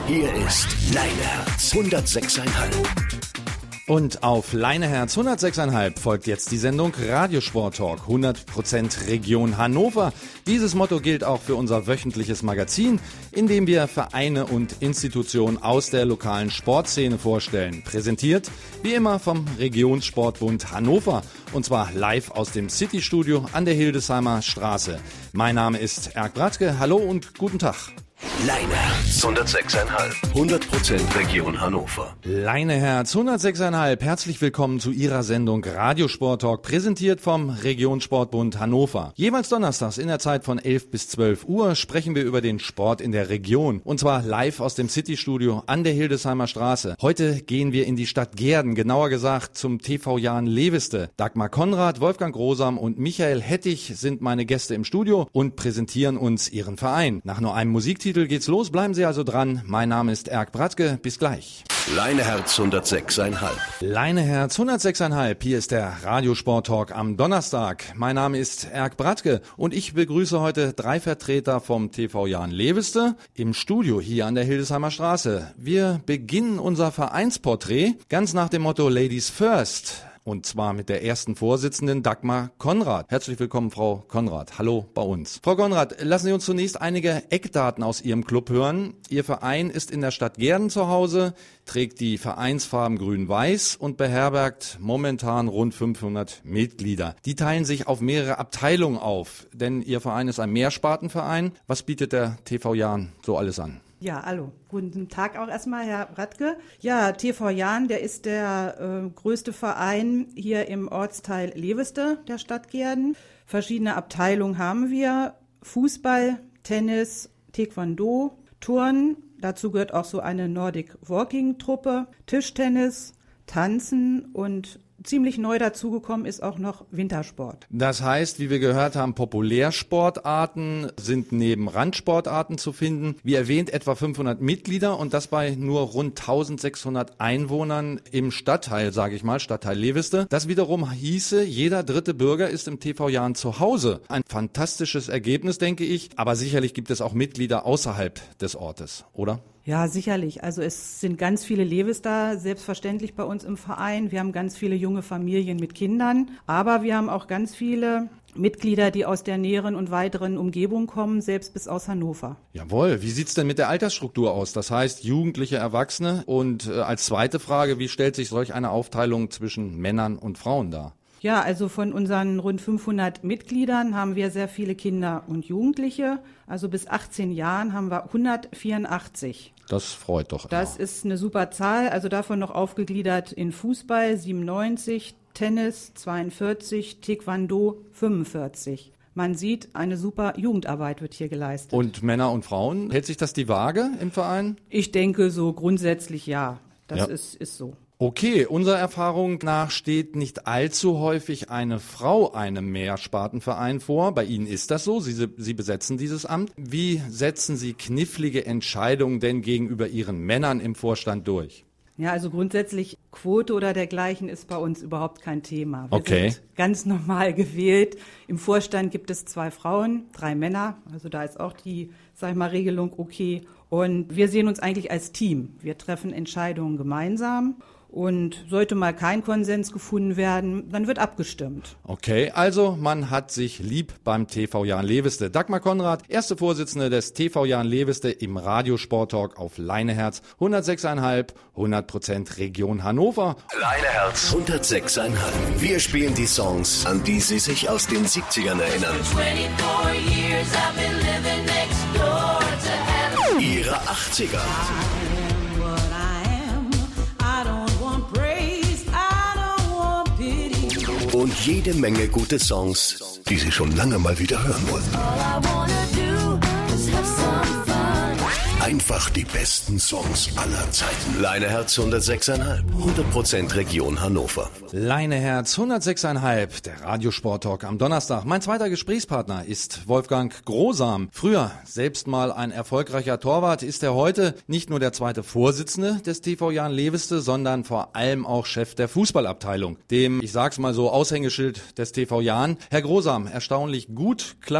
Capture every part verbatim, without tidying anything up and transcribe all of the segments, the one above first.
Hier ist Leineherz hundertsechs Komma fünf. Und auf Leineherz hundertsechs Komma fünf folgt jetzt die Sendung Radiosport Talk, hundert Prozent Region Hannover. Dieses Motto gilt auch für unser wöchentliches Magazin, in dem wir Vereine und Institutionen aus der lokalen Sportszene vorstellen. Präsentiert wie immer vom Regionssportbund Hannover, und zwar live aus dem City-Studio an der Hildesheimer Straße. Mein Name ist Erk Bratke, hallo und guten Tag. Leineherz hundertsechs Komma fünf. hundert Prozent Region Hannover. Leineherz hundertsechs Komma fünf. Herzlich willkommen zu Ihrer Sendung Radiosport Talk, präsentiert vom Regionssportbund Hannover. Jeweils donnerstags in der Zeit von elf bis zwölf Uhr sprechen wir über den Sport in der Region. Und zwar live aus dem City-Studio an der Hildesheimer Straße. Heute gehen wir in die Stadt Gehrden, genauer gesagt zum T V Jahn Leveste. Dagmar Konrad, Wolfgang Grosam und Michael Hettich sind meine Gäste im Studio und präsentieren uns ihren Verein. Nach nur einem Musiktitel geht's los, bleiben Sie also dran. Mein Name ist Erk Bratke, bis gleich. Leineherz hundertsechs Komma fünf. Leineherz hundertsechs Komma fünf, hier ist der Radiosport Talk am Donnerstag. Mein Name ist Erk Bratke und ich begrüße heute drei Vertreter vom T V Jahn Leveste im Studio hier an der Hildesheimer Straße. Wir beginnen unser Vereinsporträt ganz nach dem Motto Ladies First. Und zwar mit der ersten Vorsitzenden Dagmar Konrad. Herzlich willkommen, Frau Konrad. Hallo bei uns. Frau Konrad, lassen Sie uns zunächst einige Eckdaten aus Ihrem Club hören. Ihr Verein ist in der Stadt Gehrden zu Hause, trägt die Vereinsfarben grün-weiß und beherbergt momentan rund fünfhundert Mitglieder. Die teilen sich auf mehrere Abteilungen auf, denn Ihr Verein ist ein Mehrspartenverein. Was bietet der T V Jahn so alles an? Ja, hallo. Guten Tag auch erstmal, Herr Bratke. Ja, T V Jahn, der ist der äh, größte Verein hier im Ortsteil Leveste der Stadt Gehrden. Verschiedene Abteilungen haben wir. Fußball, Tennis, Taekwondo, Turnen. Dazu gehört auch so eine Nordic Walking Truppe, Tischtennis, Tanzen und ziemlich neu dazugekommen ist auch noch Wintersport. Das heißt, wie wir gehört haben, Populärsportarten sind neben Randsportarten zu finden. Wie erwähnt, etwa fünfhundert Mitglieder und das bei nur rund eintausendsechshundert Einwohnern im Stadtteil, sage ich mal, Stadtteil Leveste. Das wiederum hieße, jeder dritte Bürger ist im T V Jahn zu Hause. Ein fantastisches Ergebnis, denke ich. Aber sicherlich gibt es auch Mitglieder außerhalb des Ortes, oder? Ja, sicherlich. Also es sind ganz viele Levester selbstverständlich bei uns im Verein. Wir haben ganz viele junge Familien mit Kindern, aber wir haben auch ganz viele Mitglieder, die aus der näheren und weiteren Umgebung kommen, selbst bis aus Hannover. Jawohl. Wie sieht's denn mit der Altersstruktur aus? Das heißt, Jugendliche, Erwachsene. Und äh, als zweite Frage, wie stellt sich solch eine Aufteilung zwischen Männern und Frauen dar? Ja, also von unseren rund fünfhundert Mitgliedern haben wir sehr viele Kinder und Jugendliche. Also bis achtzehn Jahren haben wir hundertvierundachtzig. Das freut doch. Das immer. Ist eine super Zahl. Also davon noch aufgegliedert in Fußball siebenundneunzig, Tennis zweiundvierzig, Taekwondo fünfundvierzig. Man sieht, eine super Jugendarbeit wird hier geleistet. Und Männer und Frauen, hält sich das die Waage im Verein? Ich denke so grundsätzlich ja. Das ja. Ist, ist so. Okay, unserer Erfahrung nach steht nicht allzu häufig eine Frau einem Mehrspartenverein vor. Bei Ihnen ist das so, Sie, Sie besetzen dieses Amt. Wie setzen Sie knifflige Entscheidungen denn gegenüber Ihren Männern im Vorstand durch? Ja, also grundsätzlich Quote oder dergleichen ist bei uns überhaupt kein Thema. Wir okay. sind ganz normal gewählt. Im Vorstand gibt es zwei Frauen, drei Männer. Also da ist auch die, sag ich mal, Regelung okay. Und wir sehen uns eigentlich als Team. Wir treffen Entscheidungen gemeinsam. Und sollte mal kein Konsens gefunden werden, dann wird abgestimmt. Okay, also man hat sich lieb beim T V Jahn Leveste. Dagmar Konrad, erste Vorsitzende des T V Jahn Leveste im Radiosport Talk auf Leineherz hundertsechs Komma fünf, hundert Prozent Region Hannover. Leineherz hundertsechs Komma fünf. Wir spielen die Songs, an die Sie sich aus den siebzigern erinnern. Ihre achtziger. Und jede Menge gute Songs, die Sie schon lange mal wieder hören wollten. Einfach die besten Songs aller Zeiten. Leineherz hundertsechs Komma fünf. hundert Prozent Region Hannover. Leineherz hundertsechs Komma fünf, der Radiosport Talk am Donnerstag. Mein zweiter Gesprächspartner ist Wolfgang Grosam. Früher selbst mal ein erfolgreicher Torwart, ist er heute nicht nur der zweite Vorsitzende des T V Jahn Leveste, sondern vor allem auch Chef der Fußballabteilung. Dem, ich sag's mal so, Aushängeschild des T V Jahn. Herr Grosam, erstaunlich gut klappt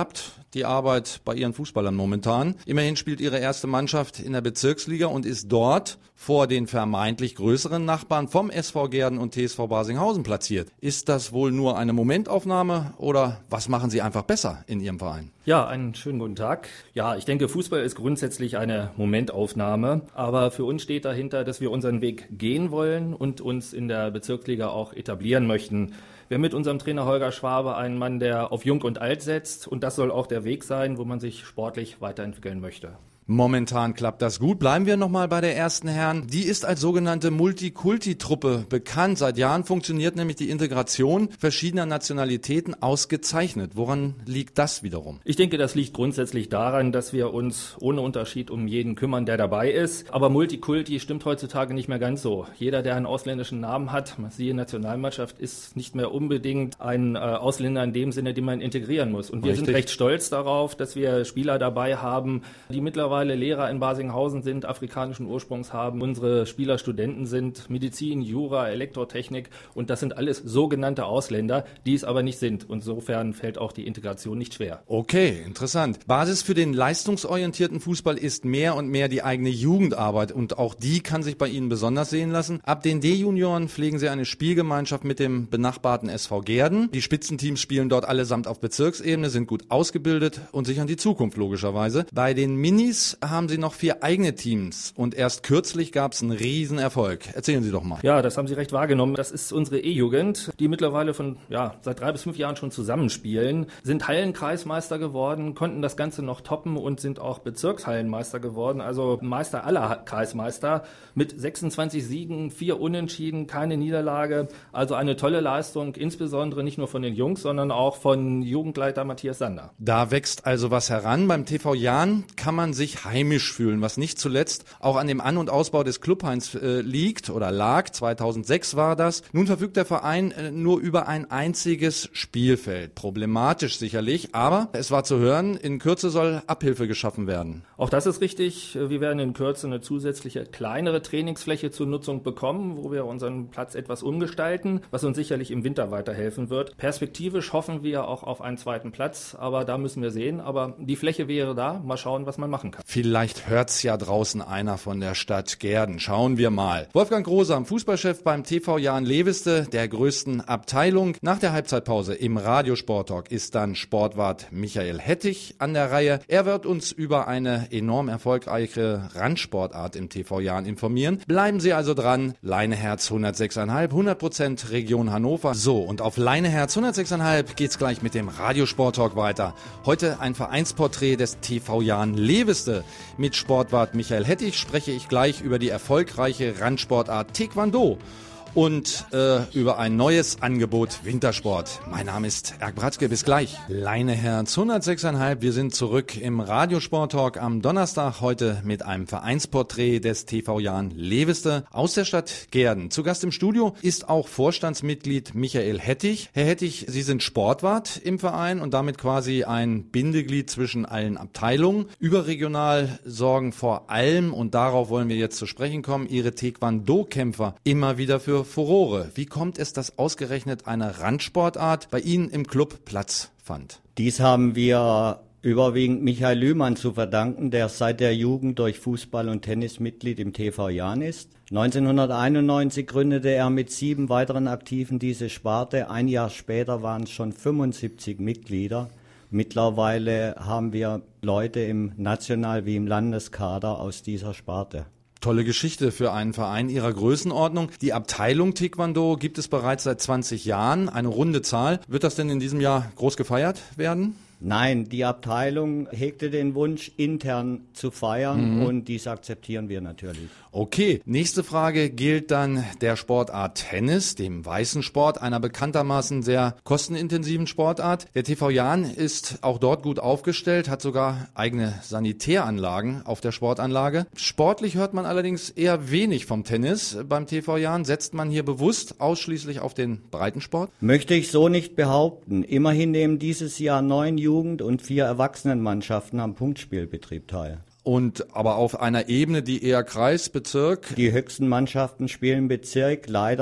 die Arbeit bei ihren Fußballern momentan. Immerhin spielt ihre erste Mannschaft in der Bezirksliga und ist dort vor den vermeintlich größeren Nachbarn vom S V Gehrden und T S V Barsinghausen platziert. Ist das wohl nur eine Momentaufnahme oder was machen Sie einfach besser in Ihrem Verein? Ja, einen schönen guten Tag. Ja, ich denke, Fußball ist grundsätzlich eine Momentaufnahme, aber für uns steht dahinter, dass wir unseren Weg gehen wollen und uns in der Bezirksliga auch etablieren möchten. Wir haben mit unserem Trainer Holger Schwabe einen Mann, der auf Jung und Alt setzt, und das soll auch der Weg sein, wo man sich sportlich weiterentwickeln möchte. Momentan klappt das gut. Bleiben wir nochmal bei der ersten Herren. Die ist als sogenannte Multikulti-Truppe bekannt. Seit Jahren funktioniert nämlich die Integration verschiedener Nationalitäten ausgezeichnet. Woran liegt das wiederum? Ich denke, das liegt grundsätzlich daran, dass wir uns ohne Unterschied um jeden kümmern, der dabei ist. Aber Multikulti stimmt heutzutage nicht mehr ganz so. Jeder, der einen ausländischen Namen hat, siehe Nationalmannschaft, ist nicht mehr unbedingt ein äh, Ausländer in dem Sinne, den man integrieren muss. Und wir Richtig. sind recht stolz darauf, dass wir Spieler dabei haben, die mittlerweile Lehrer in Barsinghausen sind, afrikanischen Ursprungs haben. Unsere Spieler Studenten sind Medizin, Jura, Elektrotechnik, und das sind alles sogenannte Ausländer, die es aber nicht sind. Insofern fällt auch die Integration nicht schwer. Okay, interessant. Basis für den leistungsorientierten Fußball ist mehr und mehr die eigene Jugendarbeit, und auch die kann sich bei Ihnen besonders sehen lassen. Ab den D-Junioren pflegen Sie eine Spielgemeinschaft mit dem benachbarten S V Gehrden. Die Spitzenteams spielen dort allesamt auf Bezirksebene, sind gut ausgebildet und sichern die Zukunft logischerweise. Bei den Minis haben Sie noch vier eigene Teams und erst kürzlich gab es einen Riesenerfolg. Erzählen Sie doch mal. Ja, das haben Sie recht wahrgenommen. Das ist unsere E-Jugend, die mittlerweile von ja seit drei bis fünf Jahren schon zusammenspielen, sind Hallenkreismeister geworden, konnten das Ganze noch toppen und sind auch Bezirkshallenmeister geworden, also Meister aller Kreismeister mit sechsundzwanzig Siegen, vier Unentschieden, keine Niederlage. Also eine tolle Leistung, insbesondere nicht nur von den Jungs, sondern auch von Jugendleiter Matthias Sander. Da wächst also was heran. Beim T V Jahn kann man sich heimisch fühlen, was nicht zuletzt auch an dem An- und Ausbau des Clubheins äh, liegt oder lag. zweitausendsechs war das. Nun verfügt der Verein äh, nur über ein einziges Spielfeld. Problematisch sicherlich, aber es war zu hören, in Kürze soll Abhilfe geschaffen werden. Auch das ist richtig. Wir werden in Kürze eine zusätzliche kleinere Trainingsfläche zur Nutzung bekommen, wo wir unseren Platz etwas umgestalten, was uns sicherlich im Winter weiterhelfen wird. Perspektivisch hoffen wir auch auf einen zweiten Platz, aber da müssen wir sehen. Aber die Fläche wäre da. Mal schauen, was man machen kann. Vielleicht hört's ja draußen einer von der Stadt Gehrden. Schauen wir mal. Wolfgang Grosam, Fußballchef beim T V Jahn Leveste, der größten Abteilung. Nach der Halbzeitpause im Radiosporttalk ist dann Sportwart Michael Hettich an der Reihe. Er wird uns über eine enorm erfolgreiche Randsportart im T V Jahn informieren. Bleiben Sie also dran. Leineherz hundertsechs Komma fünf, hundert Prozent Region Hannover. So, und auf Leineherz hundertsechs Komma fünf geht's gleich mit dem Radiosporttalk weiter. Heute ein Vereinsporträt des T V Jahn Leveste. Mit Sportwart Michael Hettich spreche ich gleich über die erfolgreiche Randsportart Taekwondo und äh, über ein neues Angebot Wintersport. Mein Name ist Erk Bratzke, bis gleich. Leineherz hundertsechs Komma fünf, wir sind zurück im Radiosporttalk am Donnerstag, heute mit einem Vereinsporträt des T V Jahn Leveste aus der Stadt Gehrden. Zu Gast im Studio ist auch Vorstandsmitglied Michael Hettich. Herr Hettich, Sie sind Sportwart im Verein und damit quasi ein Bindeglied zwischen allen Abteilungen. Überregional sorgen vor allem, und darauf wollen wir jetzt zu sprechen kommen, Ihre Taekwondo-Kämpfer immer wieder für Furore. Wie kommt es, dass ausgerechnet eine Randsportart bei Ihnen im Club Platz fand? Dies haben wir überwiegend Michael Lühmann zu verdanken, der seit der Jugend durch Fußball und Tennis Mitglied im T V Jahn ist. neunzehnhunderteinundneunzig gründete er mit sieben weiteren Aktiven diese Sparte. Ein Jahr später waren es schon fünfundsiebzig Mitglieder. Mittlerweile haben wir Leute im National- wie im Landeskader aus dieser Sparte. Tolle Geschichte für einen Verein Ihrer Größenordnung. Die Abteilung Taekwondo gibt es bereits seit zwanzig Jahren, eine runde Zahl. Wird das denn in diesem Jahr groß gefeiert werden? Nein, die Abteilung hegte den Wunsch, intern zu feiern, mhm. und dies akzeptieren wir natürlich. Okay, nächste Frage gilt dann der Sportart Tennis, dem weißen Sport, einer bekanntermaßen sehr kostenintensiven Sportart. Der T V Jahn ist auch dort gut aufgestellt, hat sogar eigene Sanitäranlagen auf der Sportanlage. Sportlich hört man allerdings eher wenig vom Tennis. Beim T V Jahn setzt man hier bewusst ausschließlich auf den Breitensport? Möchte ich so nicht behaupten. Immerhin nehmen dieses Jahr neun Jugend- und vier Erwachsenenmannschaften am Punktspielbetrieb teil. Und aber auf einer Ebene, die eher Kreis, Bezirk? Die höchsten Mannschaften spielen Bezirk. Leider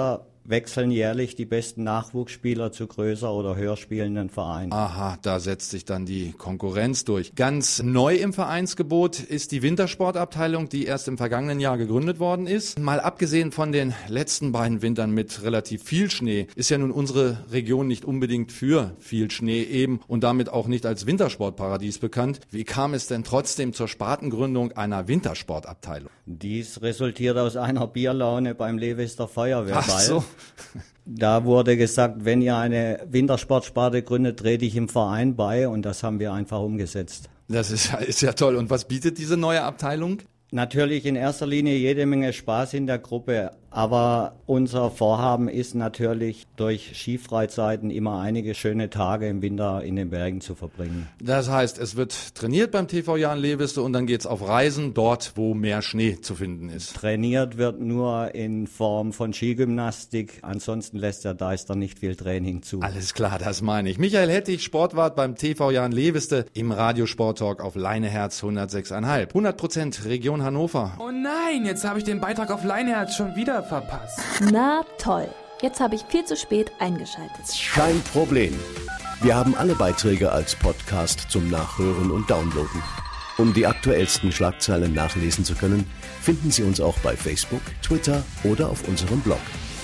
wechseln jährlich die besten Nachwuchsspieler zu größer oder höher spielenden Vereinen. Aha, da setzt sich dann die Konkurrenz durch. Ganz neu im Vereinsgebot ist die Wintersportabteilung, die erst im vergangenen Jahr gegründet worden ist. Mal abgesehen von den letzten beiden Wintern mit relativ viel Schnee, ist ja nun unsere Region nicht unbedingt für viel Schnee eben und damit auch nicht als Wintersportparadies bekannt. Wie kam es denn trotzdem zur Spartengründung einer Wintersportabteilung? Dies resultiert aus einer Bierlaune beim Lewister Feuerwehrball. Ach so. Da wurde gesagt, wenn ihr eine Wintersportsparte gründet, trete ich im Verein bei, und das haben wir einfach umgesetzt. Das ist, ist ja toll. Und was bietet diese neue Abteilung? Natürlich in erster Linie jede Menge Spaß in der Gruppe, aber unser Vorhaben ist natürlich, durch Skifreizeiten immer einige schöne Tage im Winter in den Bergen zu verbringen. Das heißt, es wird trainiert beim T V Jahn Lehwiste und dann geht's auf Reisen, dort wo mehr Schnee zu finden ist. Trainiert wird nur in Form von Skigymnastik, ansonsten lässt der Deister nicht viel Training zu. Alles klar, das meine ich. Michael Hettich, Sportwart beim T V Jahn Lehwiste im Radiosporttalk auf Leineherz hundertsechs Komma fünf. hundert Prozent Region Hannover. Oh nein, jetzt habe ich den Beitrag auf Leineherz schon wieder verpasst. Na toll, jetzt habe ich viel zu spät eingeschaltet. Kein Problem. Wir haben alle Beiträge als Podcast zum Nachhören und Downloaden. Um die aktuellsten Schlagzeilen nachlesen zu können, finden Sie uns auch bei Facebook, Twitter oder auf unserem Blog.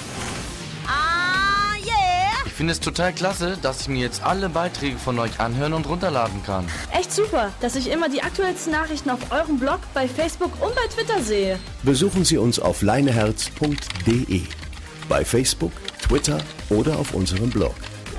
Ah, yeah! Ich finde es total klasse, dass ich mir jetzt alle Beiträge von euch anhören und runterladen kann. Echt super, dass ich immer die aktuellsten Nachrichten auf eurem Blog, bei Facebook und bei Twitter sehe. Besuchen Sie uns auf leineherz punkt de, bei Facebook, Twitter oder auf unserem Blog.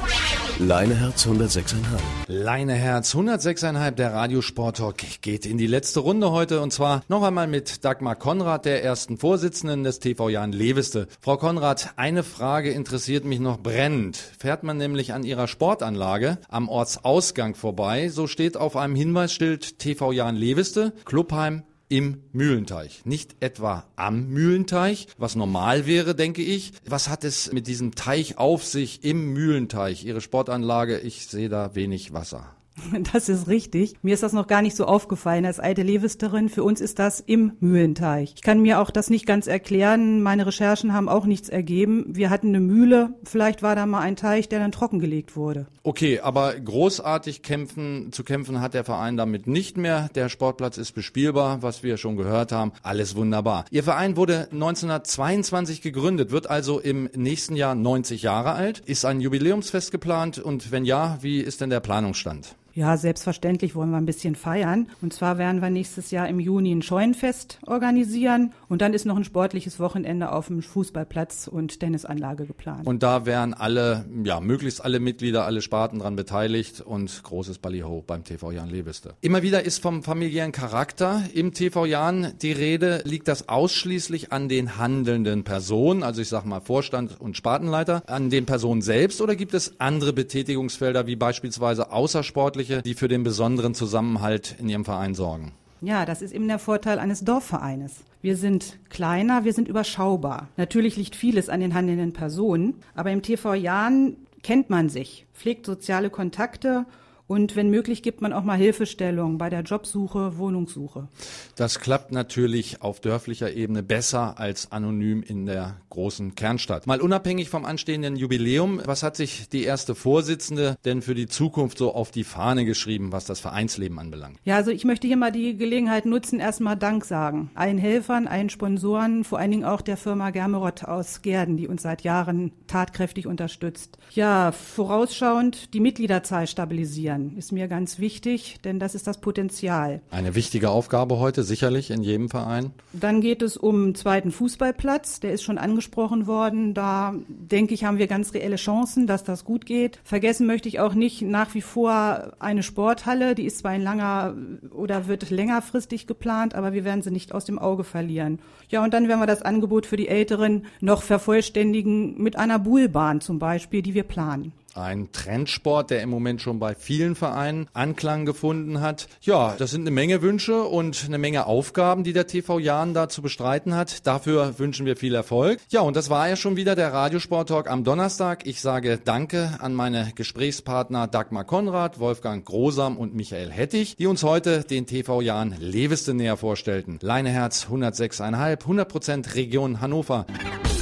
Leineherz hundertsechs Komma fünf. Leineherz hundertsechs Komma fünf, der Radiosporttalk geht in die letzte Runde heute, und zwar noch einmal mit Dagmar Konrad, der ersten Vorsitzenden des T V Jahn Lehwiste. Frau Konrad, eine Frage interessiert mich noch brennend. Fährt man nämlich an Ihrer Sportanlage am Ortsausgang vorbei, so steht auf einem Hinweisschild T V Jahn Lehwiste, Clubheim im Mühlenteich. Nicht etwa am Mühlenteich, was normal wäre, denke ich. Was hat es mit diesem Teich auf sich im Mühlenteich? Ihre Sportanlage, ich sehe da wenig Wasser. Das ist richtig. Mir ist das noch gar nicht so aufgefallen als alte Lewisterin. Für uns ist das im Mühlenteich. Ich kann mir auch das nicht ganz erklären. Meine Recherchen haben auch nichts ergeben. Wir hatten eine Mühle. Vielleicht war da mal ein Teich, der dann trockengelegt wurde. Okay, aber großartig kämpfen, zu kämpfen hat der Verein damit nicht mehr. Der Sportplatz ist bespielbar, was wir schon gehört haben. Alles wunderbar. Ihr Verein wurde neunzehnhundertzweiundzwanzig gegründet, wird also im nächsten Jahr neunzig Jahre alt. Ist ein Jubiläumsfest geplant? Und wenn ja, wie ist denn der Planungsstand? Ja, selbstverständlich wollen wir ein bisschen feiern. Und zwar werden wir nächstes Jahr im Juni ein Scheunenfest organisieren. Und dann ist noch ein sportliches Wochenende auf dem Fußballplatz und Tennisanlage geplant. Und da wären alle, ja, möglichst alle Mitglieder, alle Sparten dran beteiligt und großes Ballyho beim T V Jahn Lehwiste. Immer wieder ist vom familiären Charakter im T V Jahn die Rede. Liegt das ausschließlich an den handelnden Personen, also ich sag mal Vorstand und Spartenleiter, an den Personen selbst, oder gibt es andere Betätigungsfelder wie beispielsweise außersportliche, die für den besonderen Zusammenhalt in Ihrem Verein sorgen? Ja, das ist eben der Vorteil eines Dorfvereines. Wir sind kleiner, wir sind überschaubar. Natürlich liegt vieles an den handelnden Personen, aber im T V Jahn kennt man sich, pflegt soziale Kontakte und wenn möglich gibt man auch mal Hilfestellung bei der Jobsuche, Wohnungssuche. Das klappt natürlich auf dörflicher Ebene besser als anonym in der großen Kernstadt. Mal unabhängig vom anstehenden Jubiläum, was hat sich die erste Vorsitzende denn für die Zukunft so auf die Fahne geschrieben, was das Vereinsleben anbelangt? Ja, also ich möchte hier mal die Gelegenheit nutzen, erstmal Dank sagen. Allen Helfern, allen Sponsoren, vor allen Dingen auch der Firma Germerott aus Gehrden, die uns seit Jahren tatkräftig unterstützt. Ja, vorausschauend die Mitgliederzahl stabilisieren. Ist mir ganz wichtig, denn das ist das Potenzial. Eine wichtige Aufgabe heute, sicherlich in jedem Verein. Dann geht es um einen zweiten Fußballplatz, der ist schon angesprochen worden. Da, denke ich, haben wir ganz reelle Chancen, dass das gut geht. Vergessen möchte ich auch nicht nach wie vor eine Sporthalle, die ist zwar in langer oder wird längerfristig geplant, aber wir werden sie nicht aus dem Auge verlieren. Ja, und dann werden wir das Angebot für die Älteren noch vervollständigen mit einer Buhlbahn zum Beispiel, die wir planen. Ein Trendsport, der im Moment schon bei vielen Vereinen Anklang gefunden hat. Ja, das sind eine Menge Wünsche und eine Menge Aufgaben, die der T V Jahn da zu bestreiten hat. Dafür wünschen wir viel Erfolg. Ja, und das war ja schon wieder der Radiosporttalk am Donnerstag. Ich sage Danke an meine Gesprächspartner Dagmar Konrad, Wolfgang Grosam und Michael Hettich, die uns heute den T V Jahn Lehwiste näher vorstellten. Leineherz hundertsechs Komma fünf, hundert Prozent Region Hannover. Leineherz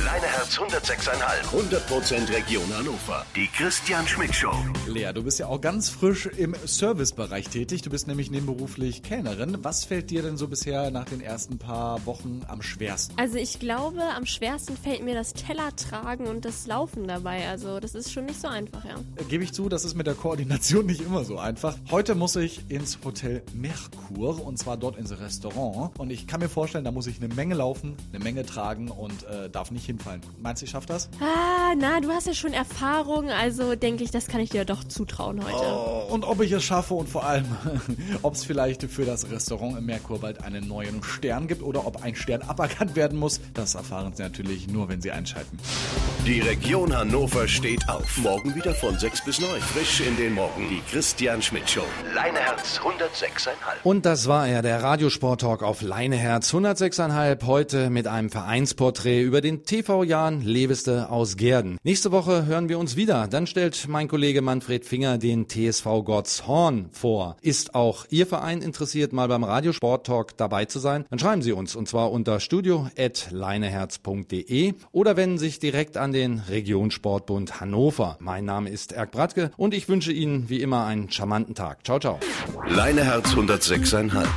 Leineherz hundertsechs Komma fünf. hundert Prozent Region Hannover. Die Christian Schmidt Show. Lea, du bist ja auch ganz frisch im Servicebereich tätig. Du bist nämlich nebenberuflich Kellnerin. Was fällt dir denn so bisher nach den ersten paar Wochen am schwersten? Also ich glaube, am schwersten fällt mir das Tellertragen und das Laufen dabei. Also das ist schon nicht so einfach, ja. Äh, Gebe ich zu, das ist mit der Koordination nicht immer so einfach. Heute muss ich ins Hotel Merkur und zwar dort ins Restaurant. Und ich kann mir vorstellen, da muss ich eine Menge laufen, eine Menge tragen und äh, darf nicht hinfallen. Meinst du, ich schaff das? Ah, na, du hast ja schon Erfahrung, also denke ich, das kann ich dir doch zutrauen heute. Oh, und ob ich es schaffe und vor allem, ob es vielleicht für das Restaurant im Merkur bald einen neuen Stern gibt oder ob ein Stern aberkannt werden muss, das erfahren Sie natürlich nur, wenn Sie einschalten. Die Region Hannover steht auf. Morgen wieder von sechs bis neun. Frisch in den Morgen. Die Christian Schmidt Show. Leineherz hundertsechs Komma fünf. Und das war er, der Radiosport-Talk auf Leineherz hundertsechs Komma fünf. Heute mit einem Vereinsporträt über den T V Jan Leveste aus Gehrden. Nächste Woche hören wir uns wieder. Dann stellt mein Kollege Manfred Finger den T S V Gottshorn vor. Ist auch Ihr Verein interessiert, mal beim Radiosport-Talk dabei zu sein? Dann schreiben Sie uns und zwar unter studio at leineherz punkt de oder wenden sich direkt an den Regionssportbund Hannover. Mein Name ist Erk Bratke und ich wünsche Ihnen wie immer einen charmanten Tag. Ciao, ciao. Leineherz hundertsechs Komma fünf.